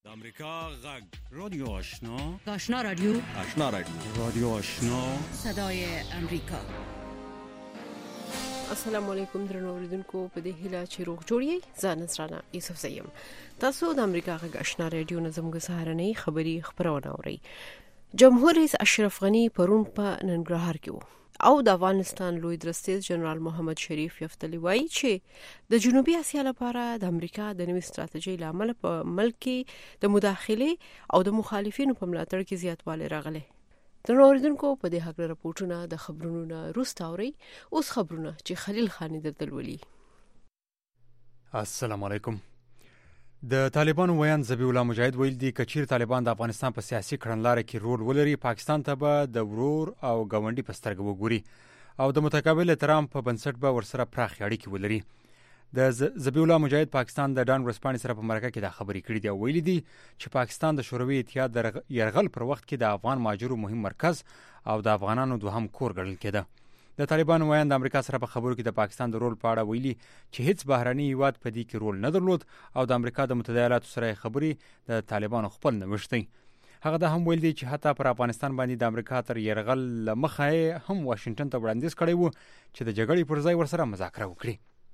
امریکا غږ رادیو آشنا رادیو رادیو آشنا صدای امریکا. السلام علیکم درنو اوریدونکو، په دې هیله چې روغ جوړی ځان نصرانه یوسف زیم. تاسو د امریکا غږ آشنا رادیو نظم غسهارنې خبری خبرونه اورئ. جمهور رئیس اشرف غنی پرون په ننګرهار کې وو او د افغانستان لوی درستیز جنرال محمد شریف یفتلی وایي چې د جنوبي اسیا لپاره د امریکا د نوې ستراتیژۍ لامل په ملک کې د مداخله او د مخالفینو په ملاتړ کې زیاتوالی راغلی. د اوریدونکو په دې حق راپورټونه د خبرونو نه روسته اوري. اوس خبرونه چې خلیل خان درتلولي. السلام علیکم. د طالبانو ویان ذبیح الله مجاهد ویل دي کچیر طالبان د افغانستان په سیاسي کړنلاره کې رول ولري، پاکستان ته به د ورور او ګاونډي په سترګه وګوري او د متقابل احترام په بنسټ به ورسره پراخ اړیکې ولري. د ذبیح الله مجاهد پاکستان د ډان ورسپانې سره په مرکه کې دا خبرې کړې دي او ویلي دي چې پاکستان د شوروي اتحاد د یرغل پر وخت کې د افغان مهاجرو مهم مرکز او د افغانانو دوهم کور ګڼل کېده. د طالبانو ویان د امریکا سره په خبرو کې د پاکستان د رول په اړه ویلي چې هیڅ بهراني هیواد په دې کې رول نه درلود او د امریکا د متحده ایالاتو سره خبرې د طالبانو خپل نوښت دی. هغه دا هم ویل دي چې حتی پر افغانستان باندې د امریکا تر یرغل مخه هم واشنگټن ته وړاندیز کړی وو چې د جګړې پر ځای ورسره مذاکره وکړي.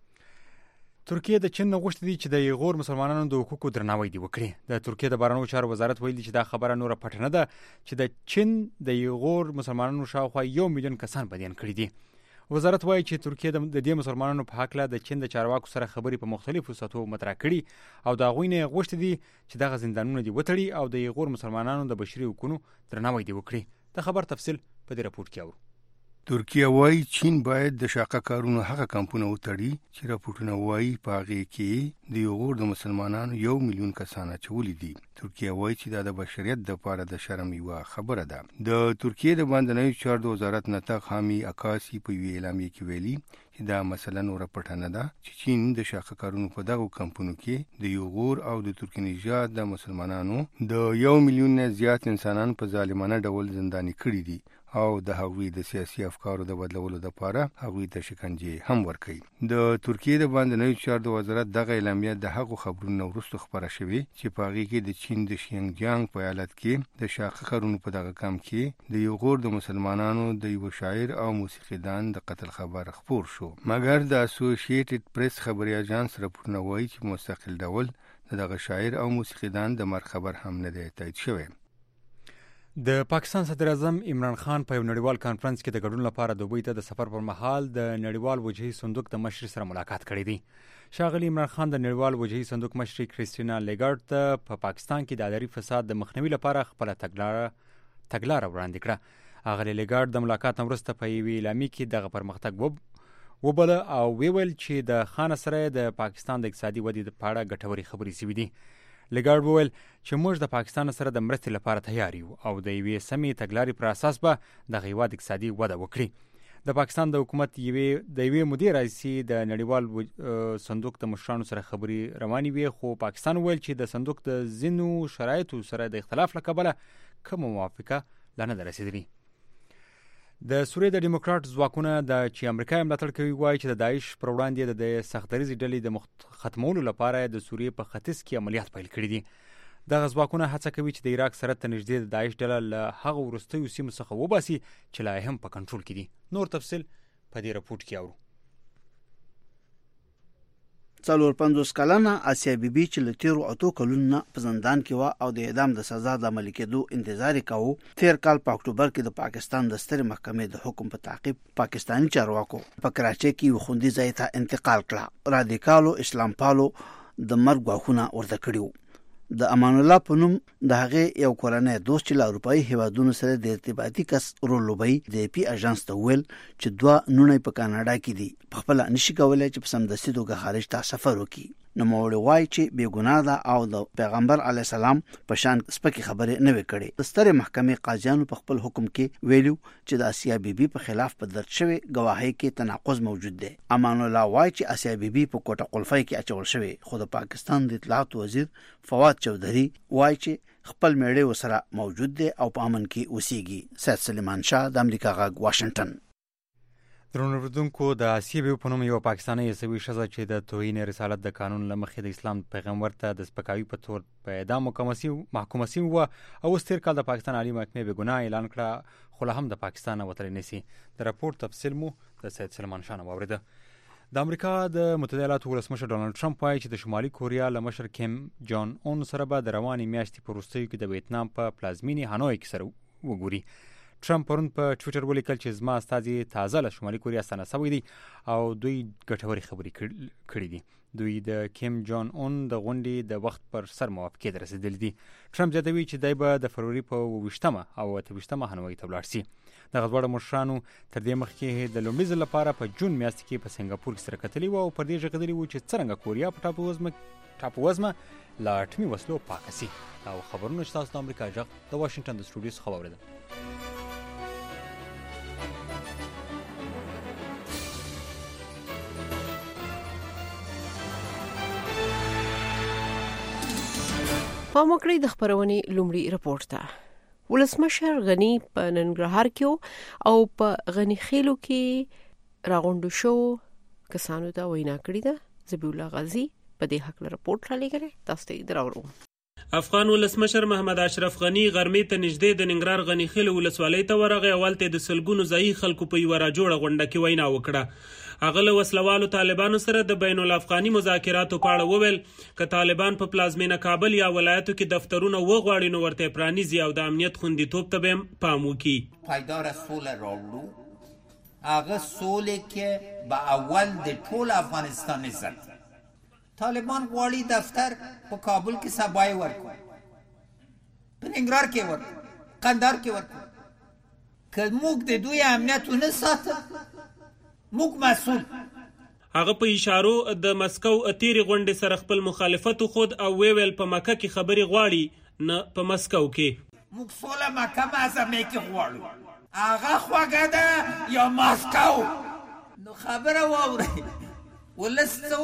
ترکیه د چین غوښتي دي چې د یغور مسلمانانو د حقوقو درناوی دی وکړي. د ترکیه د بهرنیو چارو وزارت ویلي چې دا خبره نور پټه نه ده چې د چین د یغور مسلمانانو شاوخوا 1 میلیون کسان بدین کړي دي. وزارت وایي چې ترکیه د دې مسلمانانو په حق له د چین د چارواکو سره خبرې په مختلفو سطحو مطرح کړي او دا غوښنه غوښتي دي چې دغه زندانونه دی وتړي او د یغور مسلمانانو د بشري حقوقو درناوی دی وکړي. د خبر تفصیل په دې راپور کې اورو. ترکیه وایي چین باید د شاقه کارونو هغه کمپونه وتړي چې راپورټونه وایي په هغه کې د یغور د مسلمانانو 1 میلیون کسان اچولي دي. ترکیه وایي چې دا د بشریت لپاره د شرم یو خبره ده. د ترکیه د باندنیو چارو وزارت نطق حامی اکاسی په وی اعلامیه کې ویلي چې دا مثلا نور پټه نه ده چې چین د شاقه کارونو په دغه کمپونو کې د یغور او د ترکمنستان د مسلمانانو د 1 میلیون نه زیات انسانان په ظالمانه ډول زنداني کړي دي او د هغوی د سیاسي افکارو د بدلولو لپاره هغوی ته شکنجه هم ورکړي. د ترکیه د باندنیو چارو وزارت دغه اعلامیه د هغو خبرونو وروسته خبره شوې چې په هغه کې د چین د شینجیانګ په ایالت کې د شاقه کارونو په دغه کم کې د یغور د مسلمانانو د یو شاعر او موسیقیدان د قتل خبر خبر شو. مګر د اسوسییټډ پریس خبري اژانس راپورونه وایي چې مستقل ډول دغه شاعر او موسیقیدان د مر خبر هم نه دی تایید شوی. د پاکستان صدر اعظم عمران خان په یو نړیوال کانفرنس کې د ګډون لپاره دوبۍ ته د سفر پر مهال د نړیوال وجهي صندوق د مشر سره ملاقات کړی دی. ښاغلی عمران خان د نړیوال وجهي صندوق مشر کریستینا لیګارډ ته په پاکستان کې د اداري فساد د مخنیوي لپاره خپل تګلاره وړاندې کړه. ښاغلی لیګارډ د ملاقات وروسته په یوې اعلامیه کې دغه پرمختګ وبله او ویل چې د خان سره د پاکستان د اقتصادي ودې په اړه ګټورې خبرې شوې دي. لیګارډ وویل چې موږ د پاکستان سره د مرستې لپاره تیار یو او د یوې سمې تګلارې پر اساس به د هیواد اقتصادي وده وکړي. د پاکستان د حکومت د یوې مدیر رئیسي د نړیوال صندوق د مشرانو سره خبرې روانې وي، خو پاکستان ویل چې د صندوق د ځینو شرایطو سره د اختلاف له کبله کوم موافقه لا نه ده رسیدلې. د سوریې د ډیموکرات ځواکونه چې امریکا ملاتړ کوي وایي چې د داعش پر وړاندې د سختدریزې ډلې د ختمولو لپاره د سوریې په ختیځ کې عملیات پیل کړي دي. دغه ځواکونه هڅه کوي چې د عراق سرحد ته نږدې د داعش ډله له هغه وروستیو سیمو څخه وباسي چې لا هم په کنټرول کې دي. نور تفصیل په دې راپورټ کې اورو. 50 کلنه آسیا بیبي چې له 13 کلونو په زندان کې و او د اعدام د سزا د عملي کېدو انتظار کاوه، تیر کال په اکتوبر کې د پاکستان د سترې محکمې د حکم په تعقیب پاکستاني چارواکو په کراچۍ کې یو خوندي ځای ته انتقال کړه. رادیکالو اسلام پالو د مرګ غواخونه ورته کړیو. د امان الله په نوم د هغه یو کورنۍ دوست چې له اروپאי هیوادونو سره د ارتباطي کس رول لوبي د پی اژانس ته ویل چې 2 نونې په کاناډا کې دي، په خپل نشي کولای چې په سمدستي توګه خارج ته سفر وکړي. نو موړي وای چې بیګناه ده او د پیغمبر علی السلام په شان سپکې خبرې نه وکړي. د سترې محکمې قاضیانو په خپل حکم کې ویلو چې د آسیا بیبي په خلاف په درج شوی گواهی کې تناقض موجود دی. امان الله وای چې آسیا بیبي په کوټه قلفای کې اچول شوی، خو د پاکستان د اطلاعات وزیر فواد چودھری وای چې خپل میړه وسره موجود دی او په امن کې اوسېږي. سید سلیمان شاه د امریکا غږ واشنگټن. درنوردونکو د آسیبي په نوم یو پاکستاني عیسوي ښځه چې د توهین رسالت د قانون له مخې د اسلام پیغمبر ته د سپکاوي په تور په اعدام محکومه شوې وه او اوس تېر کال د پاکستان عالي محکمې بې ګناه اعلان کړه، خو لا هم د پاکستان نه وتلی نشي. د راپور تفصیل مو د سید سلیمان شاه نه واورېده. د امریکا د متحده ایالاتو ولسمشر ډانلډ ټرمپ وایي چې د شمالي کوریا له مشر کیم جان اون سره به د روانې میاشتې په وروستیو کې د ویتنام په پلازمینې هانوی کې سره وګوري. ټرمپ پرون په ټویټر ولیکل چې زما استازي تازه له شمالي کوریا ستانه شوی دی او دوی ګټورې خبرې کړې دي. دوی د کیم جان اون د غونډې د وخت پر سر موافقې ته رسېدلي دي. ټرمپ زیاتوي چې دی به د فروری په 28 او 28 هانوی ته ولاړ شي. دغه دواړه مشرانو تر دې مخکې د لومړي ځل لپاره په جون میاشت کې په سنګاپور کې سره کتلي وو او پر دې غږېدلي وو چې څرنګه کوریا په ټاپو وزمه له اټومي وسلو پاکه شي. او خبرونه چې تاسو د امریکا غږ د واشنګټن د سټوډیو څخه واورېدل. پام وکړئ د خبرونې لومړي رپورټ ته. ولسمشر غنی په ننګرهار کې او په غنی خیلو کې راغونډو شو کسانو ته وینا کړې ده. زبیح الله غازی په دې حق رپورټ را لګره، تاسو ته دراوړو. افغان ولسمشر محمد اشرف غنی غرمې ته نږدې د ننګرهار غنی خیل ولسوالۍ ته ورغی او هلته د سلګونو ځایي خلکو په یوه راجوړه غونډه کې وینا وکړه. هغه له وسلوالو طالبانو سره د بین الافغاني مذاکراتو په اړه وویل که طالبان په پلازمینه کابل یا ولایتو کې دفترونه وغواړي نو ورته پرانیزي او د امنیت خوندیتوب ته به پام وکړي. پایدار سوله راوړو، هغه سوله کې به اول د ټول افغانستان عزت. طالبان غواړي دفتر په کابل کې سبای ورکړي، په ننګرهار کې ورکړي، قندهار کې ورکړي. که موږ د دوی امنیت ونه ساتو موږ مسؤل. هغه په اشارو د مسکو اتیری غونډې سره خپل مخالفت خود او ویل په مکه کې خبري غواړي نه په مسکو کې. موږ سوله مکه معظمه کې غواړو، هغه خوږه ده یا مسکو. نو خبره واورئ ولس څه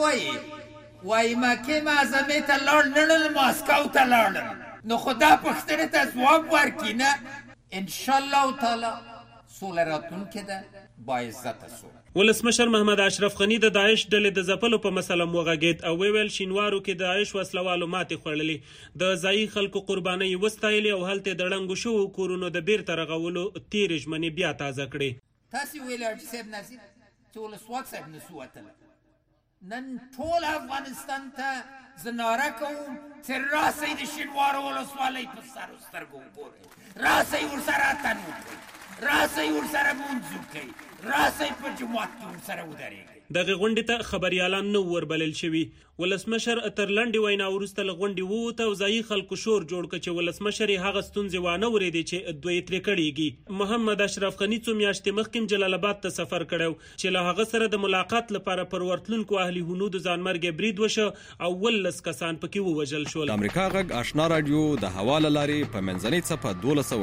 وایي مکه معظمه ته لاړ نه مسکو ته لاړ. نو خدا پښتنه ته ځواب ورکړي نه. ان شاء الله تعالی سوله راتلونکې ده با عزت سوله. ولسمشر محمد اشرف غنی د داعش ډلې د ځپلو په مسله وغږېد او ویل شینوارو کې د داعش وسلوالو ماتې خوړلې، د ځایي خلکو قربانۍ وستایلې او هلته د ړنګو شوو کورونو د بیرته رغولو تیرې ژمنې بیا تازه کړې. تاسې ویل حاجي صاحب نصیر چې ولسواک صاحب نسو وتلی. نن ټول افغانستان ته زه ناره کوم چې راسئ د شینوارو ولسوالۍ په سر سترګو وګورئ، راسئ ورسره اتن وکړئ، راسئ ورسره مونځ وکړئ، راسئ په جومات کې ورسره ودرېږئ. دغه غونډې ته خبريالان نه وربلل شوي. ولسمشر تر لنډې وینا وروسته له غونډې ووته او ځایي خلکو شور جوړ کړ چې ولسمشر یې هغه ستونزې وانه ورېدې چې دوی ترې کړېږي. محمد اشرف غني څو میاشتې مخکې جلال آباد ته سفر کړی چې له هغه سره د ملاقات لپاره پر ورتلونکو اهلي هنودو ځانمرګي برید وشو او 12 کسان پکې ووژل شول. امریکا غږ آشنا رادیو د حواله لارې په منځنۍ څپه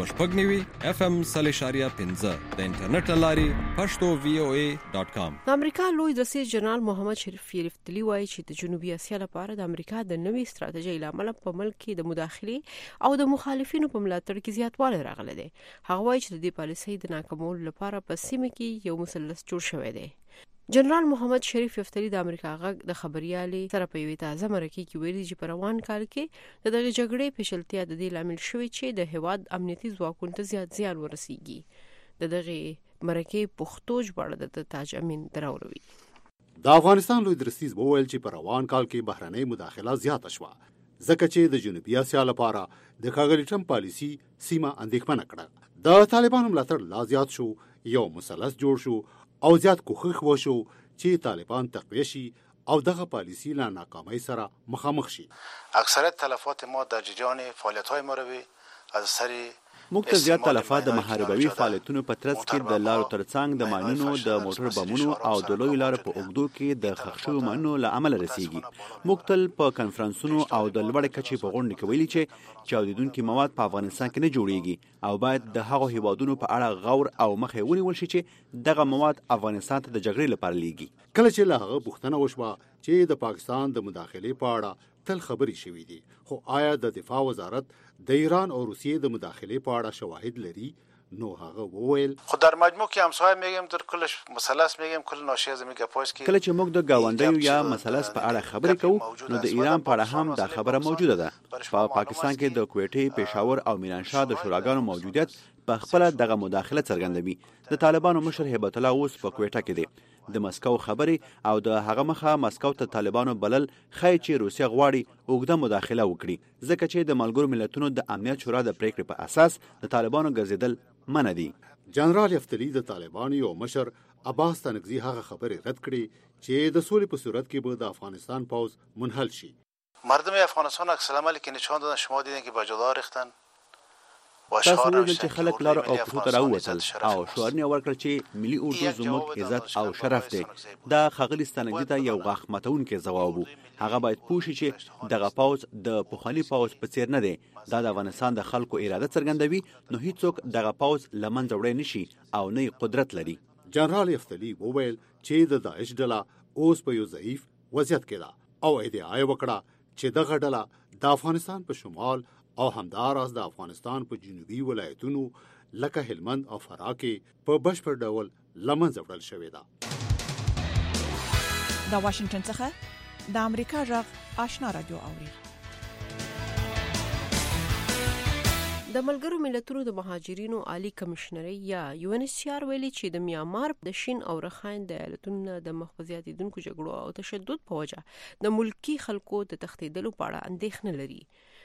1290 FM 3.15 د انټرنیټ لارې pashto.voa.com. د امریکا لوی رئیس جنرال محمد شریف یلفتلی وایي چې د جنوبي اسیا لپاره د امریکا د نوې ستراتیژۍ لامل په ملک کې د مداخلې او د مخالفینو په ملاتړ کې زیاتوالی راغلی دی. هغه وایي چې د دې پالیسۍ د ناکامولو لپاره په سیمه کې یو مثلث جوړ شوی دی. جنرال محمد شریف یفتلی د امریکا غږ د خبريالي سره په یوه تازه مرکه کې ویلي چې په روان کال کې د دغه جګړې پیچلتیا د دې لامل شوی چې د هواد امنیتي ځواکونو ته زیان ورسیږي. د دغه مرکه پښتو ژباړه د تاج امین دراوروي. د افغانستان لوی درستیز وویل چې په روان کال کې بهرنۍ مداخله زیاته شوه ځکه چې د جنوبي اسیا لپاره د ښاغلي ټرمپ پالیسي سیمه اندېښمنه کړه. د طالبانو ملاتړ لا زیات شو، یو مثلث جوړ شو او زیات کوښښ وشو چې طالبان تقویه شي او دغه پالیسی له ناکامۍ سره مخامخ شي. اکثریت تلفات ما در جریان فعالیت‌های ما روی از سری موږ ته زیات تلفات د محاربوي فعالیتونو په ترڅ کې د لارو ترڅنګ د ماینونو د موټر بمونو او د لوی لارو په اوږدو کې د ښخ شویو ماینونو له امله رسیږي. موږ تل په کنفرانسونو او د لوړې کچې په غونډو کې ویلي چې چاودیدونکي مواد په افغانستان کې نه جوړیږي او باید د هغو هیوادونو په اړه غور او مخه ونیول شي چې دغه مواد افغانستان ته د جګړې لپاره لیږي. کله چې له هغه پوښتنه وشوه چې د پاکستان د مداخلې په اړه تل خبرې شوې دي، خو آیا د دفاع وزارت د ایران او روسیې د مداخلې په اړه شواهد لري؟ نو هغه وویل خود در مجموع کې همسایه میگم در کلش مثلث میگم کل ناشی از میگه پویس کې کله چې موږ د گاونډیو یا مثلث په اړه خبرې کوو نو د ایران په اړه هم دا خبره موجوده ده. په پاکستان کې د کویټې، پېښور او میرانشاه د شوراګانو موجودیت په خپل دغه مداخله څرګندوي. د طالبانو مشر هیبت الله اوس په کویټه کې دی. د مسکو خبرې او د هغه مخه مسکو ته طالبانو بلل خای چې روسیا غواړي اوږده مداخله وکړي ځکه چې د ملګرو ملتونو د امنیت شورا د پریکړې په اساس د طالبانو ګرځیدل منع دي. جنرال یفتلی د طالبانو یو مشر عباس تنگزی هغه خبرې رد کړي چې د سولې په صورت کې به د افغانستان پوز منحل شي. مردم افغانستان عکس العملی که نشان دادن شما دیدین که با جدا ریختن. تاسو ویل چې خلک لار او پښو ته راووتل او شعارونه ورکړل چې ملي اردو زموږ عزت او شرف دی. دا ښاغلي ستانکزي ته یو غاښ ماتونکی ځواب و. هغه باید پوه شي چې دغه پوځ د پخواني پوځ په څیر نه دی. دا د افغانستان د خلکو اراده څرګندوي نو هیڅوک دغه پوځ له منځه وړی نشي او نه قدرت لري. جنرال یفتلی وویل چې د داعش ډله اوس په یو ضعیف وضعیت کې ده او ادعا وکړه چې دغه ډله د افغانستان په شمال او همداراز د افغانستان په جنوبي ولایتونو لکه هلمند او فراه کې په بشپړ ډول له منځه وړل شوې ده. د واشنگټن څخه د امریکا غږ آشنا رادیو اوري. د ملګرو ملتونو د مهاجرینو عالی کمشنري یا UNHCR ویلي چې د میانمار د شین او رخاین د ایالتونو د مخفزياتیدونکو جګړو او تشدد په وجه د ملکی خلکو د تښتیدلو په اړه اندېښنه لري.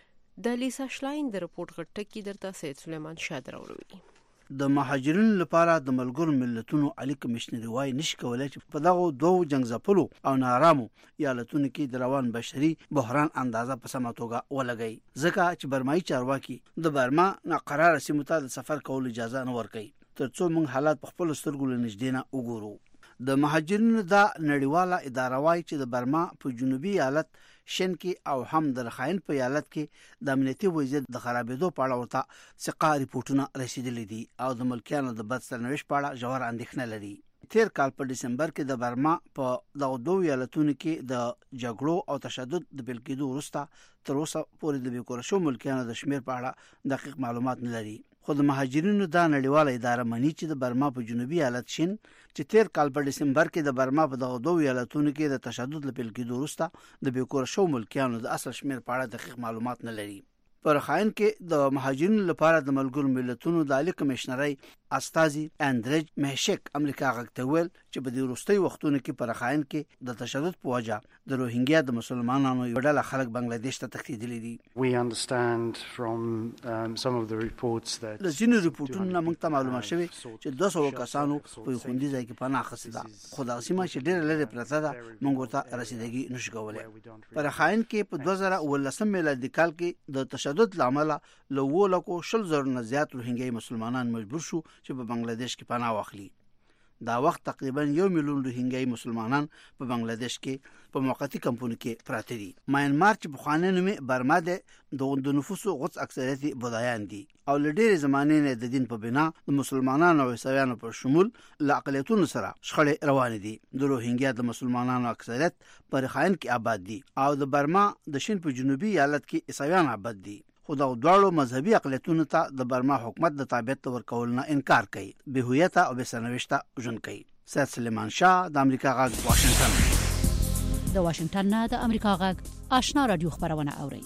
د لیسا شلاین د رپورت غټه کې درته سید سلیمان شاه دراوړي. د مهاجرینو لپاره د ملګرو ملتونو عالی کمشنري وايي نشي کولای چې په دغه دوه جنگ ځپلو او نارامو ایالتونو کې د روان بشري بحران اندازه په سمه توګه ولګي ځکه چې برمایي چارواکي د برما ناقرار سیمو ته د سفر کولو اجازه نه ورکوي ترڅو موږ حالات په خپل سترګو له نږدې نه وګورو. د مهاجرینو د نړیواله اداره وايي چې د برما په جنوبي ایالت شین کې او هم د رخاین په ایالت کې د امنیتي وضعیت د خرابېدو په اړه ورته ثقه ریپورتونه رسیدلي دي او د ملکیانو د بد سرنوشت په اړه ژور اندېښنه لري. تیر کال په دسمبر کې د برما په دغه دوه ایالتونو کې د جګړو او تشدد د پیل کېدو وروسته تر اوسه پورې د بیکاره شو ملکیانو د شمیر په اړه دقیق معلومات نه لري. خو د مهاجرینو د نړیواله اداره مني چې د برما په جنوبي ایالت شین چې تیر کال په دسمبر کې د برما په دغه دوه ایالتونو کې د تشدد له پیل کېدو وروسته د بیکاره شو ملکیانو د اصل شمیر په اړه دقیق معلومات نه لري. پر خاين کې د مهاجرینو لپاره د ملګرو ملتونو د عالی کمشنري استاذي اندرج مهشک امریکا غږتول چې په دې وروستي وختونو کې پر خاين کې د تشدد په وجه د روهینګیا د مسلمانانو یو ډله خلک بنگلاديش ته تښتیدلي دي. We understand from some of the reports that لزینو ریپورتونو موږ ته معلومه شوه چې 200 کسانو په خوندي ځای کې پناه اخیسته ده. خدای سیمه چې ډېر لري پرته ده موږ ته رسیدګي نشو کولای. پر خاين کې په 2019 میلادي کال کې د تشدد لامل له 1,00,000 نه زیات روهینګیا مسلمانان مجبور شو چې په بنگلاديش کې پناه واخلي. دا وخت تقریبا 1 میلیون روهینګیا مسلمانان په بنگلاديش کې په موقتی کمپونو کې پراته دي. میانمار چې په خانه نومي برما ده د نفوسو غوڅ اکثریت بودایان دي او لډېر زمانه نه د دین په بنا د مسلمانانو او عیسویانو په شمول له اقلیتونو سره شخړې روان دي. د روهینګیا د مسلمانانو اکثریت پر خاين کې آباد دي او د برما د شین په جنوبي ایالت کې عیسویان آباد دي. خو دا دواړو مذهبي اقلیتونو ته د برما حکومت د تابعیت ورکول نه انکار کوي. به هویت او به سرنوشت ژوند کوي. سید سلیمان شاه د امریکا غږ واشنگټن. د واشنگټن نه د امریکا غږ آشنا رادیو خبرونه اوري.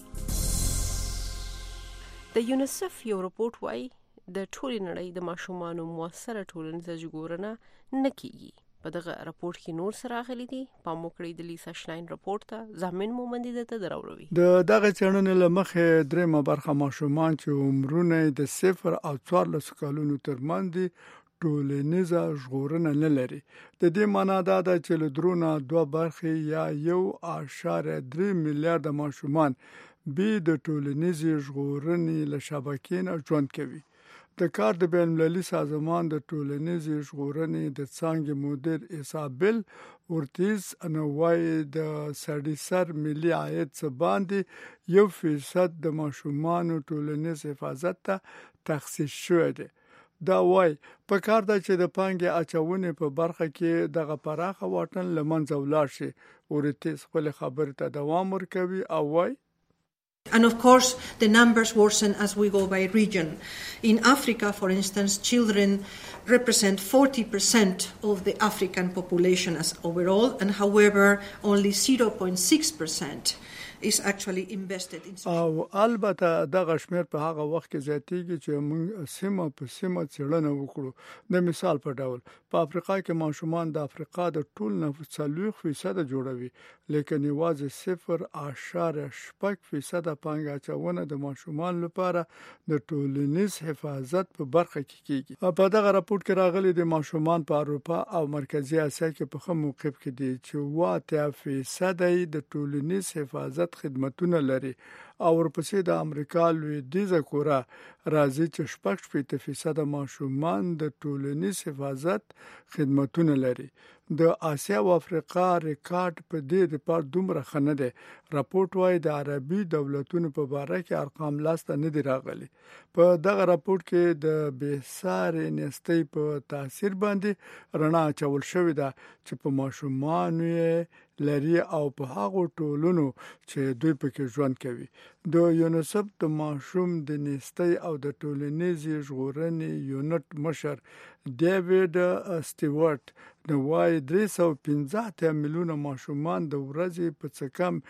د یونیسف یو رپورت وايي د ټولې نړۍ د ماشومانو موثره ټولنیزه ژغورنه نه کیږي. په دغه رپورت کې نور سره غلي دي. پاموکړی د لیسا شلاین رپورت ته ځامن مومندي د دراوړوي. د دغه چړنې لمخه درېمه برخه ماشومان چې عمرونه د 0 او 14 کلونو ترمنځ دي ټولنیزه ژغورنه نه لري. د دې معنی دا ده چې له درونه 2 برخې یا 1.3 میلیارډ ماشومان به د ټولنیزې ژغورنې له شبکې نه ژوند کوي. د کار د بین المللي سازمان د ټولنیزې ژغورنې د څانګې مدیر ایسابل اورتیز انوای د سر ملي عاید څخه باندې 1% د ماشومان ټولنیز حفاظت ته تخصیص شوی دی. دا وای په کار ده چې د پانګې اچونې په برخه کې دغه پراخه واټن لمنځه ولاړ شي. اورتیز خپل خبرې ته دوام ورکوي او وای And of course, the numbers worsen as we go by region. In Africa, for instance, children represent 40% of the African population as overall, and however, only 0.6% is actually invested in social. او البته دغه شمیر په هغه وخت کې زیاتېږي چې موږ سیمه په سیمه څېړنه وکړو. د مثال په ډول په افریقا کې ماشومان د افریقا د ټول نفوس 40% جوړوي، لیکن یوازې 0.6% پانګه اچونه د ماشومان لپاره د ټولنیز حفاظت په برخه کې کیږي. په دغه راپور کې راغلي د ماشومان په اروپا او مرکزی اسیا کې په خمو موقف کې دي چې 80% د ټولنیز حفاظت خدمتونه لري او ورپسې د امریکا لویدیځه کوریا راځي چې 60% ماشومان د ټولنیز حفاظت خدمتونه لري. د اسیا او افریقا ریکارډ په دې ریپورت دومره خنه ده. راپورټ وايي د عربي دولتونو په باره کې ارقام لاسته نه دی راغلي. په دغه راپورټ کې د بېساري نستۍ په تاثیر باندې رڼا اچول شوې ده چې په ماشومانو لري او په هغو ټولونو چې دوی پکې ژوند کوي. د یونیسف د ماشوم د نستۍ او د ټولنیزې ژغورنې یونټ مشر ډیوډ سټیوارټ د وايي 315 میلیونه ماشومان د ورځې په څه کم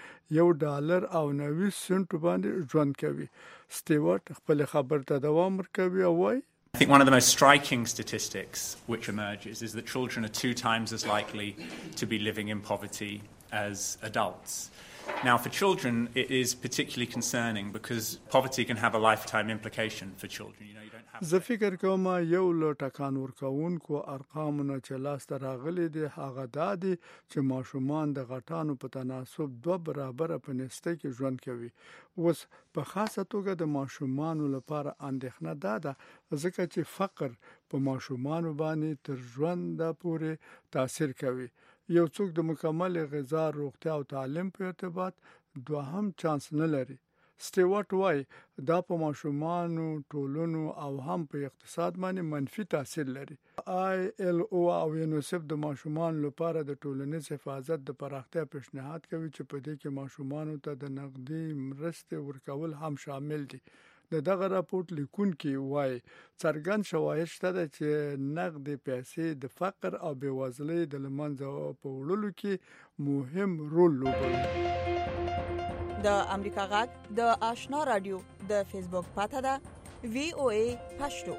$1.90 باندې ژوند کوي. سټیوارټ خپل خبر ته دوام ورکوي او وايي I think one of the most striking statistics which emerges is that children are 2 times as likely to be living in poverty as adults. Now, for children, it is particularly concerning because poverty can have a lifetime implication for children. You don't have. زه فکر کوم یو له ټکان ورکوونکو ارقامونو چې لاسته راغلي دي هغه دا دي چې ماشومان د غټانو په تناسب 2 برابر په نستۍ کې ژوند کوي. اوس په خاصه توګه د ماشومانو لپاره اندېښنه ده ځکه چې فقر په ماشومانو باندې تر ژوند پورې تاثیر کوي. یو څوک د مکمل غذا، روغتیا او تعلیم په ارتباط دوهم چانس نه لري. سټیوارټ وايي دا په ماشومانو، ټولنو او هم په اقتصاد باندې منفي تاثیر لري. ILO او یونیسف د ماشومانو لپاره د ټولنیز حفاظت د پراختیا پیشنهاد کوي چې په دې کې ماشومانو ته د نقدي مرستې ورکول هم شامل دي. دغه راپورټ لیکونکي وايي څرګند شواهد شته چې نقدي پیسې د فقر او بېوزلۍ د له منځه په وړلو کې مهم رول لوبوي. د امریکا غږ د آشنا رادیو د فیسبوک پاته ده VOA پښتو.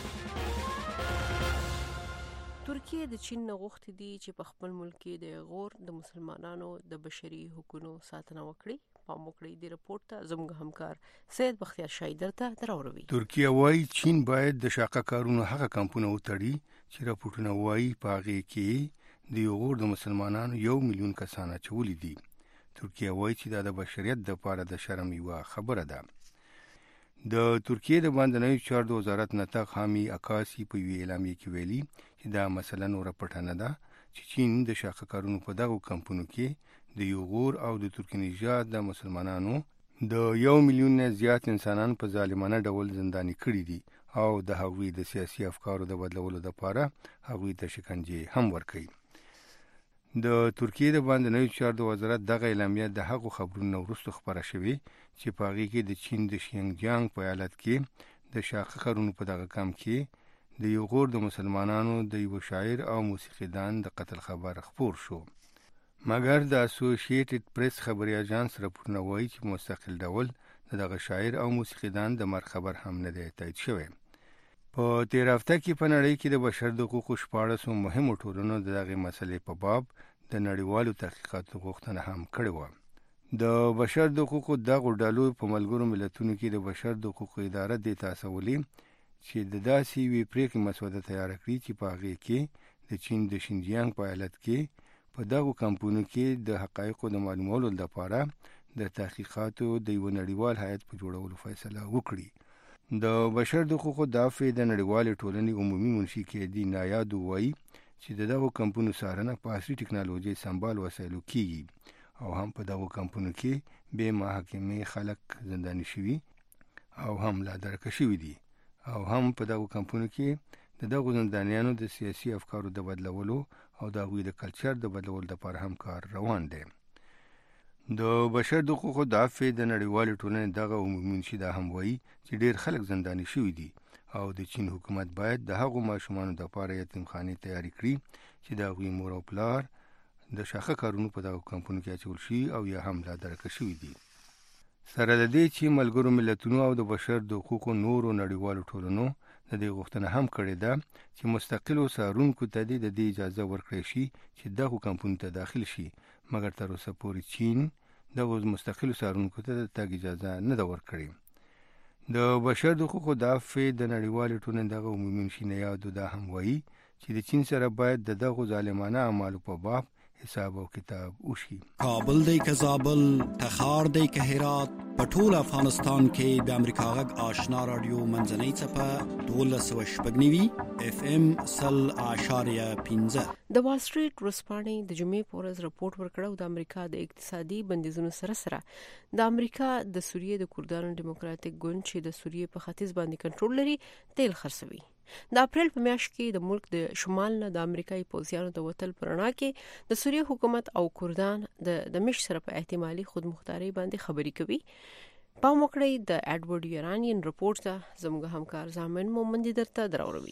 ترکیه د چین نه غوښتي دي چې په خپل ملک کې د غور د مسلمانانو د بشري حقوقو ساتنه وکړي. پام وکړئ د رپورت ته زموږ همکار سید بختیار شایدر ته دراوروي. ترکیه وايي چین باید د شاقه کارونو هغه کمپونه وتړي چې راپورټونه وايي په هغه کې د غور د مسلمانانو 1 میلیون کسان اچولي دي. ترکیه وايي چې دا د بشریت د لپاره د شرم یوه خبره ده. د ترکیه د باندنیو چارو وزارت نطق حامی عکاسی په وی اعلامیه کې ویلي چې دا مثلا نور پټنه ده چې چین د شاقه کارونو په دغه کمپونو کې د یوغور او د ترکمنستان د مسلمانانو د 1 میلیون نه زیات انسانان په ظالمانه ډول زنداني کړي دي او د هغوی د سیاسي افکارو د بدلولو لپاره هغوی ته شکنجه هم ورکړي. د ترکیه د باندنیو چارو وزارت دغه اعلامیه د هغو خبرونو وروسته خبره شوې چې په هغه کې د چین د شینجیانګ په ایالت کې د شاقه کارونو په دغه کم کې د یوغور د مسلمانانو د یو شاعر او موسیقیدان د قتل خبر خبر شو. مګر د اسوسییټډ پریس خبري اژانس راپورونه وايي چې مستقل ډول دغه شاعر او موسیقیدان د مرګ خبر هم نه دی تایید شوی. په تیر هفته کې په نړۍ کې د بشر د حقوقو 14 مهمو ټولنو دغه مسلې په باب د نړیوالو تحقیقاتو غوښتنه هم کړې و. د بشر د حقوقو دغه ډلو په ملګرو ملتونو کې د بشر د حقوقو اداره د تاسولي چې د داسې وی پریکړې مسوده تیار کړې چې په هغه کې د چین د شینجیانګ په ایالت کې په دغه کمپونو کې د حقایقو د معلومولو لپاره د تحقیقاتو د یو نړیوال هیئت په جوړولو فیصله وکړي. د بشر د حقوقو دافع د نړیوال ټولنې عمومي منشي کې دی نایاد وایي چې دغه کمپونو سارنه په عصري ټکنالوژي سمبال وسایلو کېږي او هم په دغه کمپونو کې به محاکمې خلک زنداني شوي او هم لا درکه شوي دي او هم په دغه کمپونو کې دغه زندانیانو د سیاسي افکارو د بدلولو او د هغوی د کلچر د بدلولو لپاره هم کار روان دی. د بشر د حقوقو دفاع د نړیوال ټولنې دغه عمومي منشي دا هم وایي چې ډیر خلک زنداني شوي دي او د چین حکومت باید د هغو ماشومانو د لپاره یتیمخانې تیاری کړي چې د هغوی مور او پلار د شاخه کارونو په دغه کمپونو کې اچول شي او یا هم لا درکه شوي دي. سره د دې چې ملګرو ملتونو او د بشر د حقوقو نورو نړیوالو ټولنو د دې غوښتنه هم کړې ده چې مستقلو څارونکو ته د دې اجازه ورکړي شي چې دغه کمپونو ته داخل شي، مګر تر اوسه پورې چین دغه مستقلو څارونکو ته د تګ اجازه نه ده ورکړې. د بشر د حقوقو دفاع د نړیوالې ټولنې دغه عمومي منشي نیادو دا هم وایي چې د چین سره باید د دغو ظالمانه اعمالو په باب حساب او کتاب وشي. کابل دی که زابل، تخار دی که هرات، په ټول افغانستان کې د امریکا غږ آشنا رادیو منځنۍ څپه 1290 FM 0.15. د وال سټریټ ورځپاڼې د جمعې په ورځ راپورټ ورکړ د امریکا د اقتصادي بندیزونو سره د امریکا د سوریې د کردانو ډیموکراتیک ګوند چې د سوریې په ختیځ باندې کنټرول لري تیل خرڅوي. د اپریل په میاشت کې د ملک د شمال نه د امریکایي پوځیانو د وتل پرنا کې د سوریې حکومت او کردان د دمشق سره په احتمالي خودمختاري باندې خبري کوي. په موکړې د اډوارد یورانین رپورت ته زموږ همکار زامن مومندي درته دراوروي.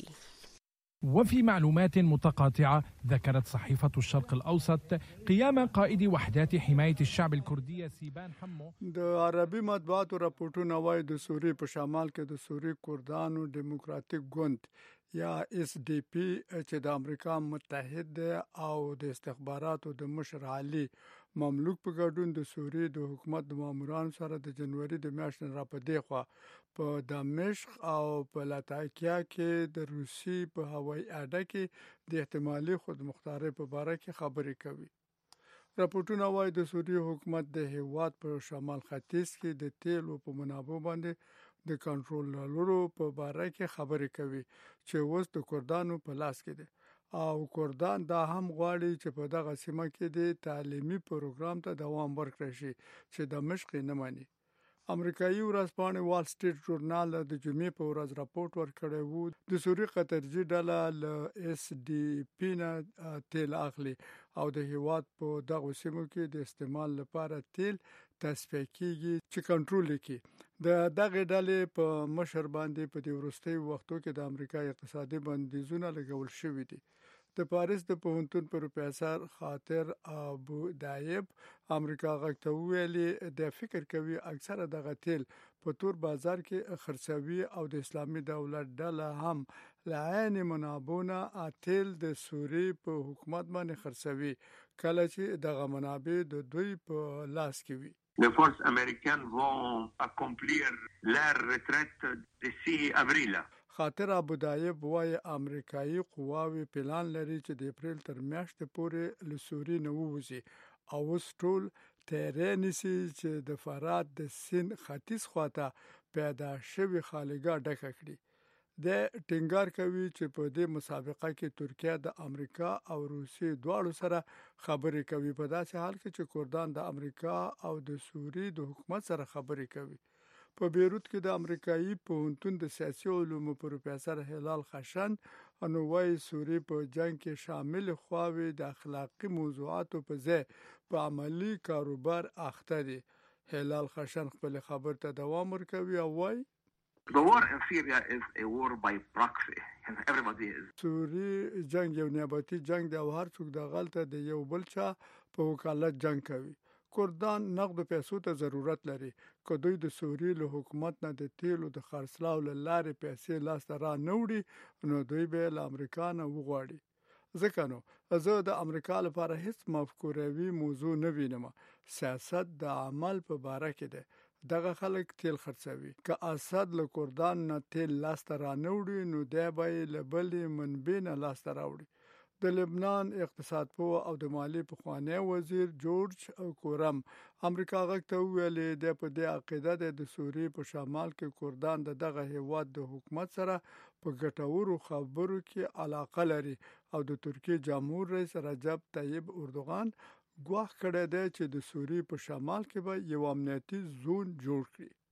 وفي معلومات متقاطعة ذكرت صحيفة الشرق الأوسط قيام قائد وحدات حماية الشعب الكردية سيبان حمو د عربي مطبوعاتو راپورټونه وايي د سوریې په شمال کې د سوریې کردانو ډیموکراتیک ګوند یا SDP چې د امریکا متحد او د استخباراتو د مشر علي مملوک په ګډون د سوریې د حکومت د مامورانو سره د جنوري د میاشتې راپدې خوا په دمشق او په لاتاکیا کې د روسي په هوایي اډه کې د احتمالي خودمختارۍ په باره کې خبرې کوي. راپورټونه وايي د سوریې حکومت د هیواد په شمال ختیځ کې د تیلو په منابعو باندې د کنټرول لرلو په باره کې خبرې کوي چې اوس د کردانو په لاس کې دي او کردان دا هم غواړي چې په دغه سیمه کې د تعلیمي پروګرام ته دوام ورکړي شي چې دمشق نه مانی. امریکایي ورځپاڼه وال سټریټ ژورنال د جمعې په ورځ راپورټ ورکړی وو د سوریې قطرجي ډله له SDP نه تیل اخلي او د هیواد په دغه سیمو کې د استعمال لپاره تیل تصفیه کیږي چې کنټرول کړي. د دغه ډلې په مشر باندې په دې وروستي وختو کې د امریکا اقتصادي بندیزونه لګول شوي دي. د پاریس د پوهنتون پروفیسور خاطر ابو دایب امریکا غږ ته ویلي د فکر کوي اکثره دغه تیل په تور بازار کې خرڅوي او د اسلامي دولت ډله هم لعین منابونه تیل د سوری په حکومت باندې خرڅوي کله چې دغه منابع د دوی په لاس کې وي. Les forces américaines vont accomplir leur retraite d'ici avril. خاطر ابودایب وایي امریکایي قواوې پلان لري چې د اپریل تر میاشتې پورې له سوریې نه ووځي او اوس ټول تیاری نیسي چې د فرات د سیند ختیځ خواته پیدا شوې خالیګاه ډکه کړي. د ټینګار کوي چې په دې مسابقه کې ترکیه د امریکا او روسیې دواړو سره خبرې کوي په داسې حال کې چې کردان د امریکا او د سوریې د حکومت سره خبرې کوي. په بیروت کې د امریکایي پوهنتون د سیاسي علومو پروفیسور هلال خشن انوای سوری په جنگ کې شامل خواوې د اخلاقی موضوعاتو په ځای په عملی کاروبار اخته دي. هلال خشن خپل خبر ته دوام ورکوي او وایي The war in Syria is a war by proxy and everybody is. سوری جنگ یو نیابتي جنگ دی او هر څوک د غلطه د یو بل چا په وکالت جنگ کوي. کردان نقد پیسو ته ضرورت لري که دوی د سوریې له حکومت نه د تیلو د خرڅلاو له لارې پیسې لاس ته را نه وړي نو دوی به له امریکا نه وغواړي. ځکه نو زه د امریکا لپاره هیڅ مفکوروي موضوع نه وینم. سیاست د عمل په باره کې ده. دغه خلک تیل خرڅوي. که اسد له کردان نه تیل لاس ته را نه وړي نو دی به یې له بلې منبع نه لاس ته راوړي. د لبنان اقتصاد پوه او د مالی پخوانی وزیر جورج کورم امریکا غږ ته ویلي دی په دې عقیده ده د سوریې په شمال کې کردان د دغه هیواد د حکومت سره په ګټورو خبرو کې علاقه لري او د ترکیې جمهور رئیس رجب طیب اردوغان ګواښ کړی دی چې د سوریې په شمال کې به یو امنیتي زون جوړ کړي.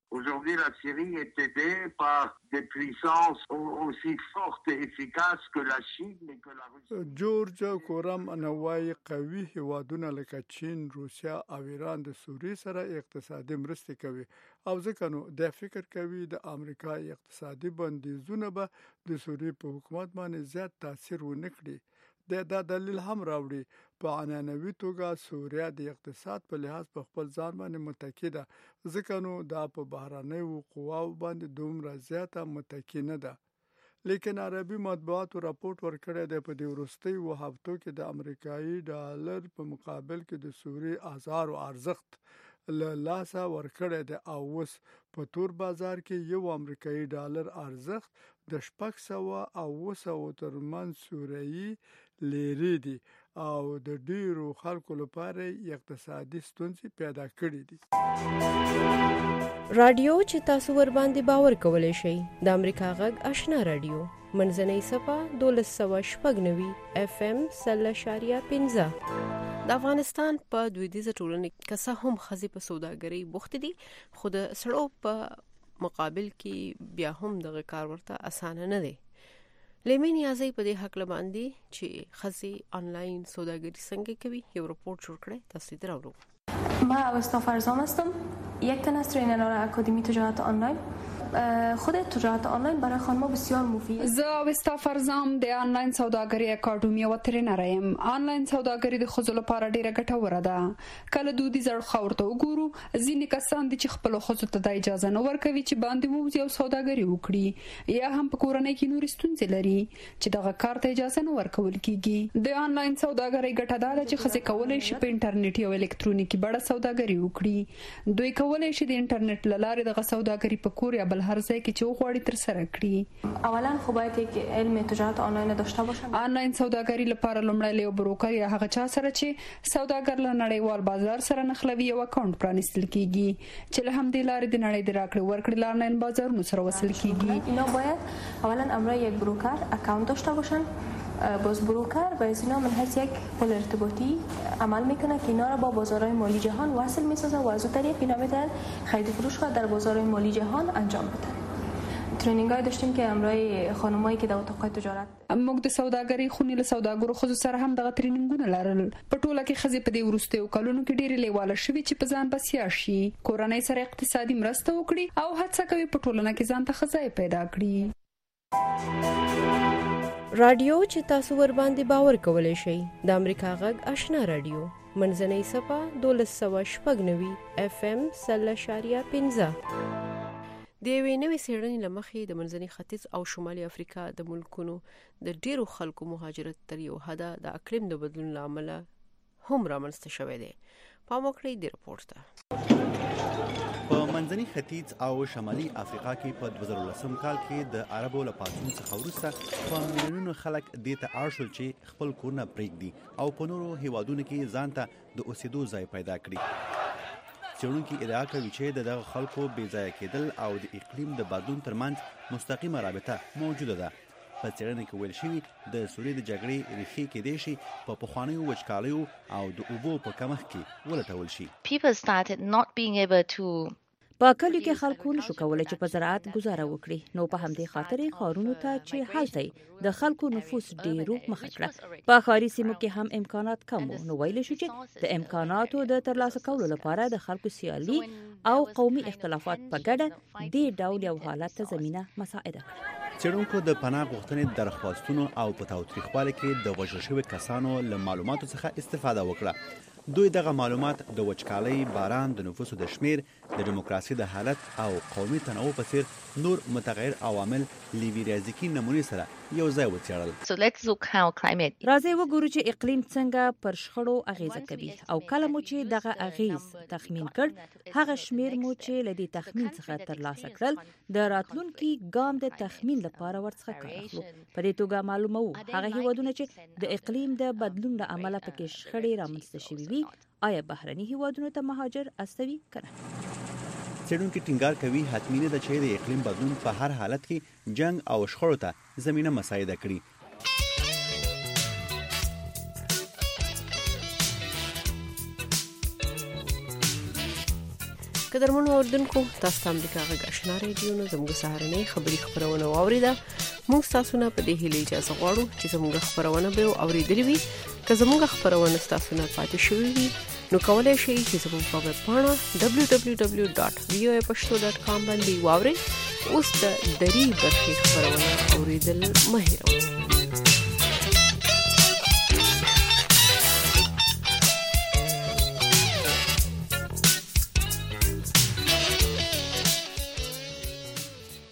Aujourd'hui, la Syrie est aidée par des puissances aussi fortes et efficaces que la Chine et que la Russie. جورج کورم نوای قوي هیوادونه لکه چین، روسیا او ایران د سوریې سره اقتصادي مرستې کوي او ځکه نو د فکر کوي د امریکا اقتصادي بندیزونه به د سوریې په حکومت باندې زیات تاثیر ونه کړي. دا دلیل هم راوړي په عنعنوي توګه سوریه د اقتصاد په لحاظ په خپل ځان باندې متکی ده، ځکه نو دا په بهرنیو قواو باندې دومره زیاته متکی نه ده. لیکن عربي مطبوعاتو راپورټ ورکړی دی په دې وروستیو هفتو کې د امریکایي ډالر په مقابل کې د سوریې ازارو ارزښت له لاسه ورکړی دی او اوس په تور بازار کې یو امریکایي ډالر ارزښت د 600 ترمن سوریایي لیرې دي او د ډیرو خلکو لپاره اقتصادي ستونزې پیدا کړې دي. رادیو چې تاسو ور باندې باور کولای شئ د امریکا غږ آشنا رادیو منځنۍ صفه 1290 FM 0.15 د افغانستان په دویدیزه ټولنه کې څه هم خزي په سوداګرۍ بوخت دي، خو د سړو په مقابل کې بیا هم دغه کار ورته اسانه نه دی. لیمین یازی په دې حق لباندې چې خزي آنلاین سوداګري څنګه کوي یو راپورټ جوړ کړی، تاسو ته راوړو. ما اوستا فرزام هستم، یک تن از ترینران اکادمی تجارت آنلاین. خود تجارت آنلاین برای خانم‌ها بسیار مفید. زه اوستا فرزام د آنلاین سوداګري اکاډمي او ترینر یم. آنلاین سوداګري د خزو لپاره ډیره ګټوره ده. کله دوی زړ خورته وګورو، ځینې کسان دي چې خپل خزو ته د اجازه نه ورکوي چې باندې ووځي او سوداګري وکړي، یا هم په کورنۍ کې نور ستونزې لري چې دغه کار ته اجازه نه ورکول کیږي. د آنلاین سوداګري ګټه ده چې خزه کولای شي په انټرنیټ او الکترونیکي بڼه سوداګري وکړي. دوی کولای شي د انټرنیټ له لارې دغه سوداګري په کور یا بل هر ځای کې چې وغواړي تر سره کړي. اولا خو باید یک علم تجارت آنلاین داشته باشن. آنلاین سوداګري لپاره لومړی له بروکر یا هغه چا سره چې سوداګر له نړیوال بازار سره نښلوي یو اکاونټ پرانیستل کیږي چې له همدې لارې د نړۍ د راکړې ورکړې آنلاین بازارونو سره وصل کیږي. اینا باید اولا امرای یک بروکر اکاونت داشته باشن. باز بروکر باید اینا من حیث یک پل ارتباطی عمل میکنه که اینا را با بازارهای مالی جهان وصل میسازه و از اون طریق اینا میتونن خرید و فروش را در بازارهای مالی جهان انجام بدن. ترینینگ‌های داشتیم که امرای خانمایی که د اتاق تجارت موږ د سوداګرۍ خونې له سوداګرو خو سره هم دغه ترینینګونه لرل. په ټوله کې خزي په دې وروستیو کلونو کې ډېرې لیواله شوي چې په ځان بسیا شي، کورنۍ سره اقتصادي مرسته وکړي او هڅه کوي په ټولنه کې ځان ته خزای پیدا کړي. رادیو چې تاسو ور باندې باور کولای شئ د امریکا غږ آشنا رادیو منځنۍ صفه 1290 FM 0.15 د یوې نوې څېړنې له مخې د منځني ختیځ او شمالي افریقا د ملکونو د ډیرو خلکو مهاجرت تر یو حده د اقلیم د بدلون له امله هم رامنځته شوی دی. پام وکړئ د راپورټ ته. په منځني ختیځ او شمالي افریقا کې په 2010 کال کې د عربو له پاڅون څخه وروسته په میلیونونو خلک دې ته اړ شول چې خپل کورونه پرېږدي او په نورو هیوادونو کې ځان ته د اوسېدو ځای پیدا کړي. څېړونکي ادعا کوي چې دغه خلکو بې ځایه کېدل او د اقلیم د بدلون ترمنځ مستقیمه رابطه موجوده ده. په څېړنه کې ویل شوي د سوریې د جګړې ریښې کېدای شي په پخوانیو وچکالیو او د اوبو په کمښت کې ولټول شي. People started not being able to په کلیو کې خلکو نشو کولای چې په زراعت گزاره وکړي، نو په همدې خاطر ښارونو ته چې هلته د خلکو نفوس ډیرو مخه کړه. په ښاري سیمو کې هم امکانات کم وو، نو ویل شو چې د امکاناتو د ترلاسه کولو لپاره د خلکو سیالي او قومي اختلافات په ګډه دې ډول یو حالت ته زمينه مساعده کړه. څېړونکو د پناه غوښتنې درخواستونو او په تاوتریخوالي کې د وژل شوي کسانو له معلوماتو څخه استفاده وکړه. دوی دغه معلومات د وچکالۍ، باران، د نفوسو د شمیر، د دیموکراسي د حالت او قومي تنوع په څیر نور متغیر عوامل لیوي ریاضیکي نمونې سره یو ځای وڅېړل. راځئ وګورو چې اقلیم څنګه پر شخړو اغیزه کوي او کله مو چې دغه اغیز تخمین کړ، هغه شمیر مو چې له دې تخمین څخه ترلاسه کړل د راتلونکي ګام د تخمین لپاره ورڅخه کار اخلو. په دې توګه معلومو هغه هیوادونه چې د اقلیم د بدلون له امله پکې شخړې رامنځته شوي وي آیا بهرني هیوادونو ته مهاجر استوي کنه. څېړونکي ټینګار کوي حتمي نه ده چې د اقلیم بدلون په هر حالت کې جنگ او شخړو ته زمینه مساعده کړي. قدرمنو اوردونکو تاسو ته امریکا غږ آشنا ریډیو نو زموږ سهارنۍ خبری خبرونه واوریده موږ تاسو نه په دې هیله اجازه غواړو چې زموږ خبرونه به اوریدلې وي که زموږ خبرونه تاسو نه پاتې شوي وي نو کولای شئ چې زموږ په ویب پاڼه www.voapashto.com باندې واورئ اوس د دری برخې خبرونه اوریدل مه هیروئ